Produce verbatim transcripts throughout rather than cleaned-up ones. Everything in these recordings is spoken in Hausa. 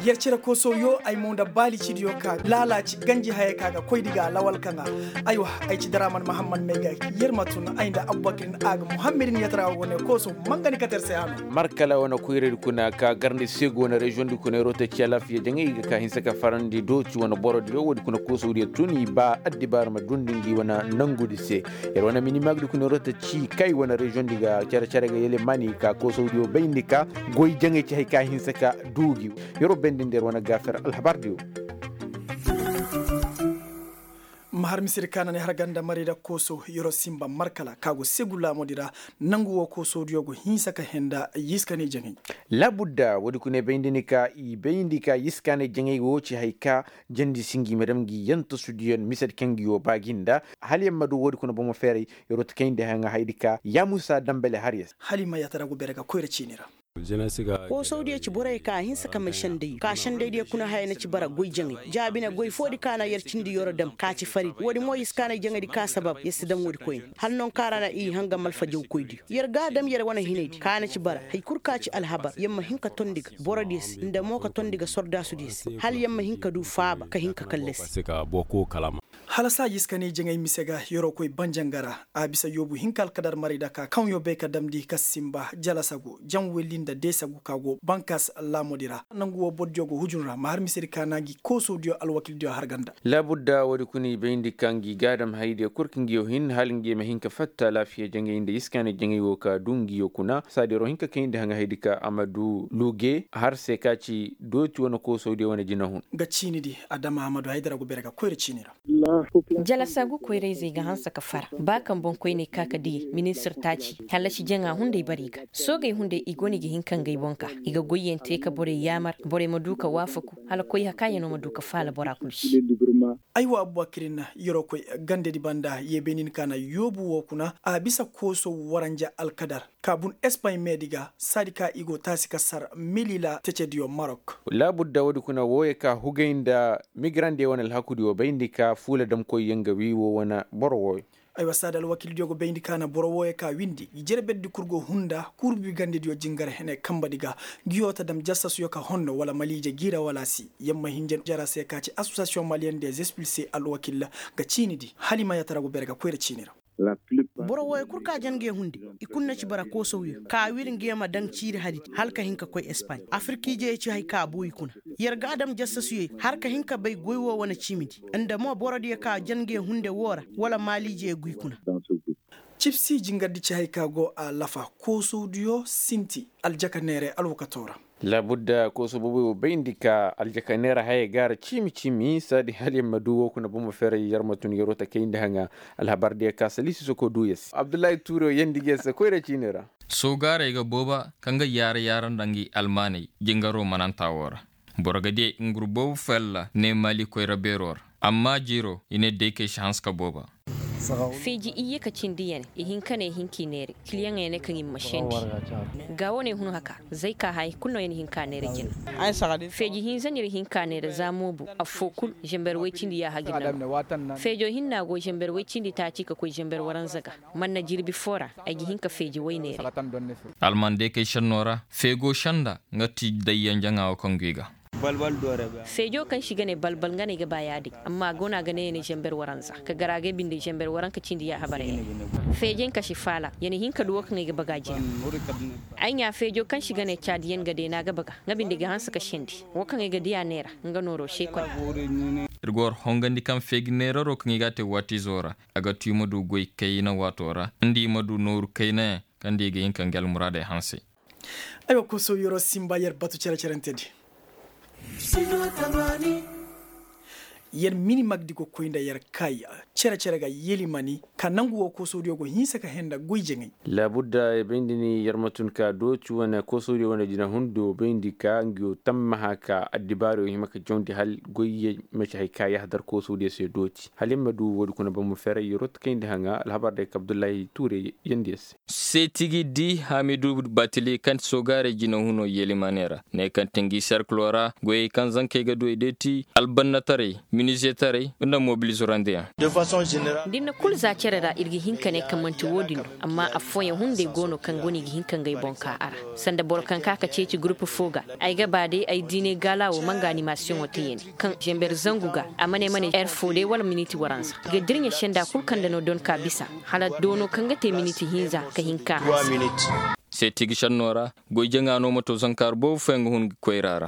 yercira ko so yo ay monda bali cidiyo ka lalaci ganji haye kaga koy diga lawal kanga aywa ay ci daraman muhammad mega yermatun aynda abubakar aga muhammadin yatra wona ko so mangani ka terse hano markala wona kuyre kuna ka garni sego na region du kuna rota ci lafiya jangi ka hinsa ka farandi do ci wona borodi yo wodi kuna ko so ri tuni ba addi bar ma dundingi wona nangudi se yer wona mini magdu kuna rota ci kay wona region diga cara cara ga yele mani ka ko so dio bayndika goy jangi ci hay ka hinsa ka duugi yoro nder wana gafar alhabardiyo mahar misir kanane har ganda marida koso yoro simba markala kago segula modira nanguwo koso diogo hinsaka henda yiskane jengi labudda wodi kune beyndika i beyndika yiskane jengi woci hayka jandi singi madam gi yanto studion misad kengi yo baginda hali madu wodi kuna bomo fere yoro tkende hanga haydika ya musa dambele haries halima yatara go berega koyre cinira ko saudiya ci burai ka hin saka mai shandai ka shandai dai kuna haya na ci bara goy jangi jabi na goy fodi kana yar cindi yoro dam ka ci fari wodi mo iskana jangi ka sabab yesidan wodi koy hal non karana i hanga malfa jow koydi yar gadam yar wana hinedi kana ci bara hay kurka ci alhaba yamma hinka tondiga borodis inda mo ka tondiga sorda su dis hal yamma hinka du faaba ka hinka kalles sika boko kalama halasa yiskane jengay misega yoro koy banjangara a bisa yobu hinkal kadar marida ka kan yo be ka damdi ka simba jalasago jamwelinda desagu kago bankas lamodira nanguwo bodjogo hujunra mahar misiri kanagi ko sodio alwakil dio harganda labudda wadi kuni bendi kangi gadam haide kurkingi yo hin halingi ma hinka fatta lafiya jengay inde yiskane jengay wo ka dungi yo kuna sadiro hinka kende hanga haidika amadu luge har se kaci doti wono ko sodio wona jinahun gacini di adama amadu haidara go berega koyre cinira jalasagu koyre ziga hansa ka fara bakan bon koyne kaka di minister taci halashi jenga hunde bariga sogay hunde igoni gi hinkan gai bonka iga goyen te ka bore yamar bore maduka wafaku hala koy hakaya no maduka fala bora kulshi aywa abubakirina yoro koy gande di banda yebenin kana yobu wokuna a bisa koso waranja alkadar kabun Espagne mediga sadika igo tasika sar milila techedio Maroc labudda wadi kuna woye ka hugainda migrande wona alhakudi wo bayndika fula dam koy yanga wiwo wona borowoy aywa sadal wakil diogo beyndi kana borowoye ka windi jere beddi kurgo hunda kurbi gande dio jingara hene kambadiga giyota dam jassasu yoka honno wala malije gira wala si yamma hinjen jara se kaci association malienne des expulsés al wakil ga cinidi halima yatarago berga koyre cinira boro woy kurka jange hundi ikunna ci bara ko sowyo ka wirin gema dan ciiri hadit halka hinka koy Espagne afriki je ci hay ka buy kuna yerga adam jassasuye harka hinka bay goywo wona cimidi anda mo borodi ka jange hunde wora wala mali je guy kuna chipsi jingaddi ci hay ka go a lafa ko sowdiyo sinti aljakanere alwakatora labudda ko so bobo beyndika aljakanera hay gar chimi chimi sadi hali maduwo kuna bomo fere yarmatun yorota kende hanga alhabarde ka salisi soko duyes abdullahi turo yendige sa koyre cinera so gare ga boba kanga yare yaran dangi almani jingaro mananta wora borogade ngur bobu fella ne mali koyra beror amma jiro ine deke chance ka boba feji iye ka cindiyan ihin kane hinki nere kiliyan ne kan yin mashendi ga wone hunu haka zai ka hay kunno yin hinka nere jin ay sagade feji hin zanir hinka nere zamobu afokul jember wai cindi ya hagin fejo hinna go jember wai cindi ta cika ko jember waran zaga man na jirbi fora ay hinka feji wai nere almande ke shannora fego shanda ngati dayyan janga ko ngiga balbal dore ba fejo kan shiga ne balbal ngane ga bayadi amma gona gane ne jember waranza ka garage binde jember waran ka cindi ya habare fejen ka shifala yani hinka duwa kan ga bagaji anya fejo kan shiga ne chadiyen ga de na ga baga ngabinde ga hansa ka shendi wakan ga diya nera nganoro shekon irgor hongandi kam fegi nera ro kan ga te wati zora aga timo du goy kayina watora ndi madu nur kayna kandi ga hinka ngal murade hanse ayo ko so yoro simba yer batu cere cerentedi yer mini magdi ko koynda yer kay cere cere ga yelimani kanangu wo ko sodiyo go hinsa ka henda goyjengi labudda e bendini yarmatun ka do chuwana ko sodiyo wona dina hundo bendika ngio tamma haka addibaro himaka jondi hal goyye mecha hay kay hadar ko sodiyo se doti halimma du wodi kuna bamu fere yorot kende hanga alhabarde abdullahi touré yendes setigi di hamidu batili kan sogare jina huno yelimanera ne kan tengi cerclora goy kan zanke ga do edeti albannatare ministère na mobilisorande de façon générale dinna kul za cerera irgi hinkane kamanti wodin amma afoya hunde gono kan goni gi hinkan gai bonka ara sanda borkan kaka ceci groupe foga ai ga bade ai dine galawo manga animation wotiyeni kan jember zanguga amane mane air fode wala miniti waransa ga dirnya shenda kul kan da no don ka bisa hala dono kan ga te miniti hinza ka hinka trois minutes c'est tigi shanora go jengano moto zankar bo fengu hun koirara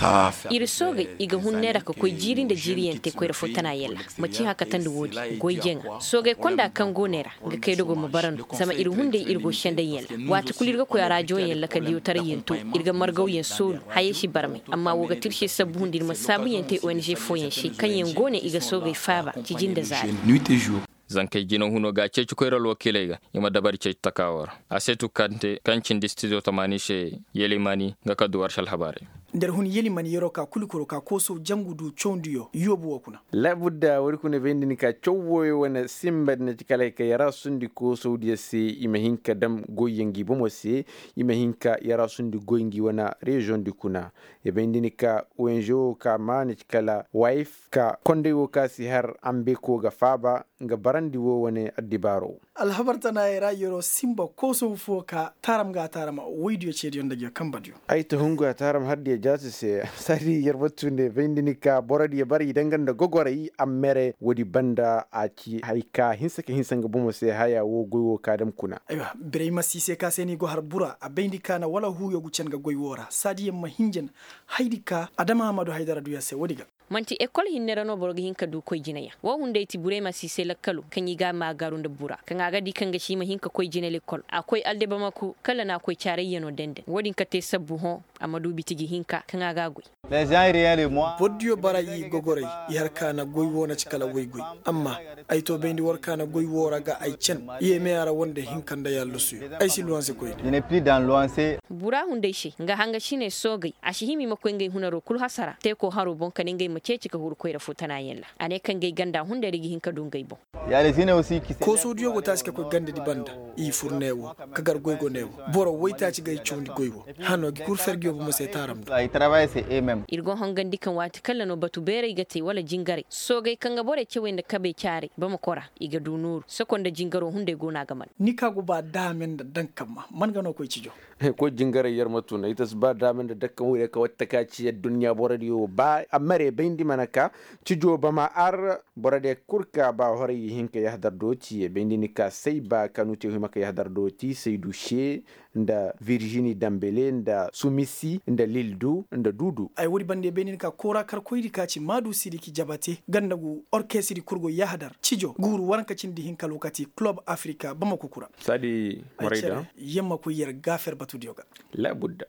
iri soga iga hunnera ka koy jirin da jiriyante koy rafotana yella maci haka tan da wodi goy jenga soga konda kan gonera ga kai dogo mabaran sama iri hunde irgo shenda yella wata kulirga koy arajo yella ka diyo tar yento irga margaw yen solo haye shi barme amma woga tirshe sabu hundir masabu yente O N G foyen shi kan yen gone iga soga faba ci jinda zai nuit et jour zankai jino huno ga ceci koyral wakilega yima dabar ceci takawar asetu kante kancin di studio tamani she yelimani ga kaduwar shal habare nder hun yelimani yero ka kulikoro ka koso jangudu chondiyo yobu wakuna labudda wari kuna vendini ka chowoyo wana simba na tikala ka yara sundi koso dia se imahinka dam goyengi bomo se imahinka yara sundi goyengi wana region du kuna e vendini ka O N G O ka mani tikala wife ka konde wo ka si har ambe ko ga faba nga barandi wo wane adibaro alhabartana era yero simba koso foka taram ga tarama widio chedi yonda ga kambadio ay to hungu taram hadde jasi se sari yerbatunde vendini ka boradi bari danganda gogore amere wodi banda aci haika hinsake hinsanga bomo se haya wo goyo kadam kuna aywa Birema Sise ka seni go harbura a bendi kana wala huyo gucenga goywora sadi yemma hinjen haidika adama Hamadu Haidara duya se wodiga manti école hinnera no borgo hinka du koy jinaya wo hunde ti Birema Sise lakkalu kan yiga ma garunda bura kan aga di kanga shima hinka koy jinele école akoy alde bamaku kala na koy ciare yeno dende wodin ka te sabbu ho Amadou bitigi hinka kan aga goy les gens rien de moi poddio barayi gogore yar kana goy wona cikala way goy amma ay to bendi wor kana goy wora ga ay cen ye me ara wonde hinkanda yallo su ay si luanse koy je n'ai plus dans luanse bura hunde shi nga hanga shine sogay ashihimi makoy ngay hunaro kul hasara te ko haro bon kan ngay maceci ka hur koy rafutana yella ane kan ngay ganda hunde rigi hinka dun ngay bon ya les ine aussi qui ko so dio go taske ko gande di banda i furnewo kagar goy go newo boro woyta ci gay ciundi goywo hano gi kur fergio bo mo se taram ay travail c'est eux même irgo hongandi kan wati kala no batu bere gate wala jingare sogay kanga bore cewende kabe ciare bama kora iga dunuru sekonda jingaro hunde gona gaman ni kago ba damen da dankama man gano koy cijo ko jingare yarmatuna itas ba damen da dakkan wure ka watta ka ci dunya boradiyo ba amare bendi manaka cijo bama ar borade kurka ba hore hinka yahdar doci bendi ni ka sai ba kanu te himaka yahdar doci sai duche nda Virginie Dambele nda Sumisi nda Lildu nda Dudu ay wodi bande benin ka kora kar koydi kaci madu sidiki jabate gandagu orchestre kurgo yahdar cijo guru waranka cindi hinka lokati Club Africa bamako kura sadi marida yemma ko yer gafer batu dioga la budda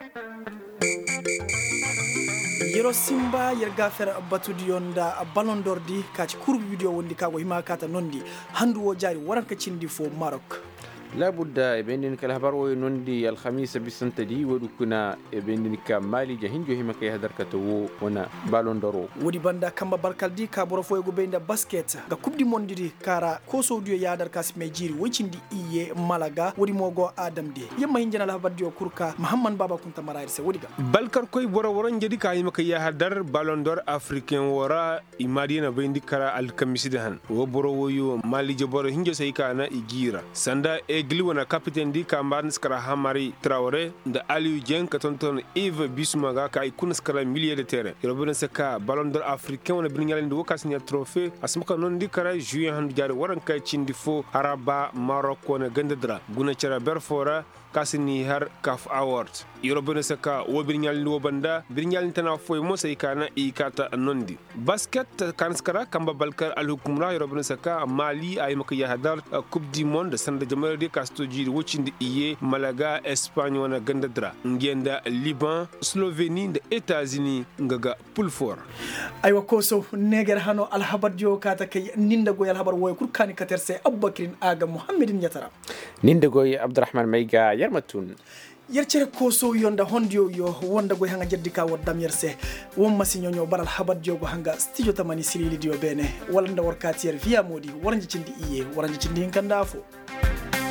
yero simba yer gafer batu dionda Ballon d'Or di kaci kurbu video wondi kago hima kata nondi handu wo jari waranka cindi fo Maroc لا بد ابن كالهبر وينندي الخميس بسنتدي ودكنا ابن كمالي جهنجو هما كي هدر كتو ونا بالون دورو ودي باندا كامبا بركالدي كابورو فوي غو بيندا باسكيت غا كوب دي موندي دي كارا كوسو ديو يادر كاس ميجيري ويچندي ايي مالاغا ودي موغو ادم دي يما هنجنا لا بديو كوركا محمد بابا كنت مراير سي وديغا بالكار كوي بورو ورون جدي كاي مكا يا هدر بالون دور افريكان ورا ايمادينا بيندي كارا الكميسي دهان و بورو ويو مالي جبورو هنجو سيكانا ايغيرا ساندا egli wana capitaine di kamban skara hamari Traoré da Aliou Dieng ka tonton Yves Bissouma ka ikun skara milieu de terrain robin saka Ballon d'Or africain wana bin yalen do wakas ni trophée asmaka non di kara juin handu jare waran kay cindi fo araba Maroc wana gandadra guna cara berfora kasini har CAF award yorobene saka wo birnyal wo banda birnyal tana foy mo sai kana ikata nondi basket kan skara kamba balkar al hukumra yorobene saka Mali ay maka ya hadar coupe du monde sanda jamal de kasto jiri wocindi iye Malaga Espagne wana gandadra ngenda Liban Slovénie de États-Unis ngaga pulfor ay wakoso neger hano al habar jo kata kay ninda go yal habar woy kurkani katerse Abubakrin aga Muhammadin yatara ninda go Abdurrahman Mayga yarmatun yercere koso yonda hondio yo wonda go hanga jeddi ka waddam yerse won masiñoño baral habat jogo hanga studio tamani silili dio bene wala nda warkati yer via modi waranji cindi iye waranji cindi hinkanda fo